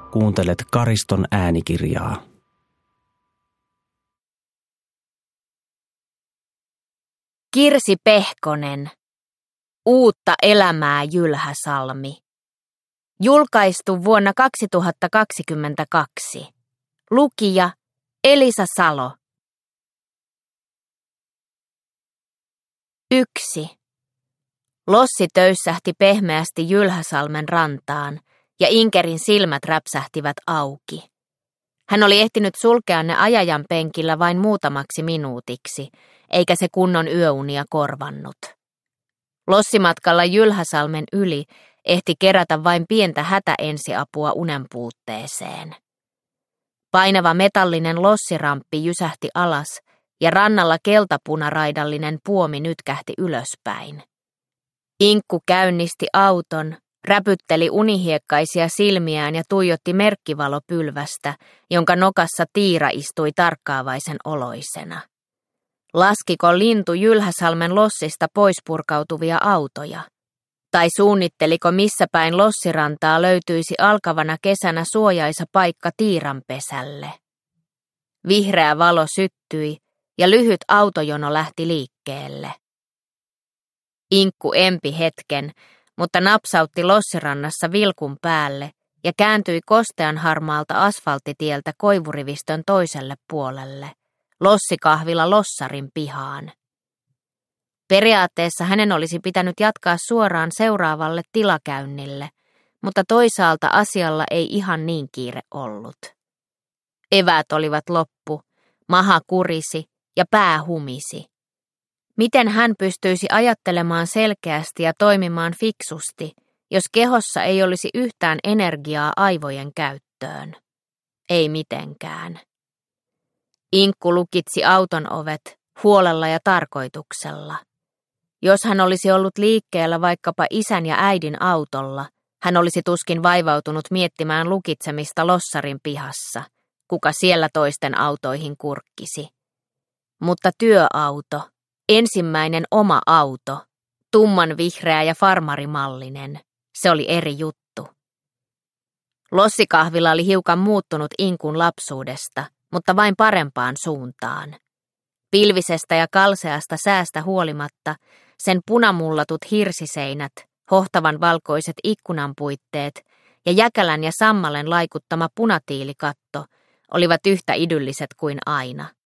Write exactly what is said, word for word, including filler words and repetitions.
Kuuntelet Kariston äänikirjaa. Kirsi Pehkonen. Uutta elämää Jylhäsalmi. Julkaistu vuonna kaksituhattakaksikymmentäkaksi. Lukija Elisa Salo. Yksi. Lossi töyssähti pehmeästi Jylhäsalmen rantaan ja Inkerin silmät räpsähtivät auki. Hän oli ehtinyt sulkea ne ajajan penkillä vain muutamaksi minuutiksi, eikä se kunnon yöunia korvannut. Lossimatkalla Jylhäsalmen yli ehti kerätä vain pientä hätäensiapua unen puutteeseen. Painava metallinen lossiramppi jysähti alas ja rannalla keltapunaraidallinen puomi nytkähti ylöspäin. Inkku käynnisti auton, räpytteli unihiekkaisia silmiään ja tuijotti merkkivalopylvästä, jonka nokassa Tiira istui tarkkaavaisen oloisena. Laskiko lintu Jylhäsalmen lossista pois purkautuvia autoja? Tai suunnitteliko missä päin lossirantaa löytyisi alkavana kesänä suojaisa paikka Tiiranpesälle? Vihreä valo syttyi ja lyhyt autojono lähti liikkeelle. Inkku empi hetken, mutta napsautti lossirannassa vilkun päälle ja kääntyi kostean harmaalta asfalttitieltä koivurivistön toiselle puolelle, lossikahvila Lossarin pihaan. Periaatteessa hänen olisi pitänyt jatkaa suoraan seuraavalle tilakäynnille, mutta toisaalta asialla ei ihan niin kiire ollut. Eväät olivat loppu, maha kurisi ja pää humisi. Miten hän pystyisi ajattelemaan selkeästi ja toimimaan fiksusti, jos kehossa ei olisi yhtään energiaa aivojen käyttöön? Ei mitenkään. Inkku lukitsi auton ovet huolella ja tarkoituksella. Jos hän olisi ollut liikkeellä vaikkapa isän ja äidin autolla, hän olisi tuskin vaivautunut miettimään lukitsemista Lossarin pihassa, kuka siellä toisten autoihin kurkkisi. Mutta työauto, ensimmäinen oma auto, tumman vihreä ja farmarimallinen, se oli eri juttu. Lossikahvila oli hiukan muuttunut Inkun lapsuudesta, mutta vain parempaan suuntaan. Pilvisestä ja kalseasta säästä huolimatta sen punamullatut hirsiseinät, hohtavan valkoiset ikkunanpuitteet ja jäkälän ja sammalen laikuttama punatiilikatto olivat yhtä idylliset kuin aina.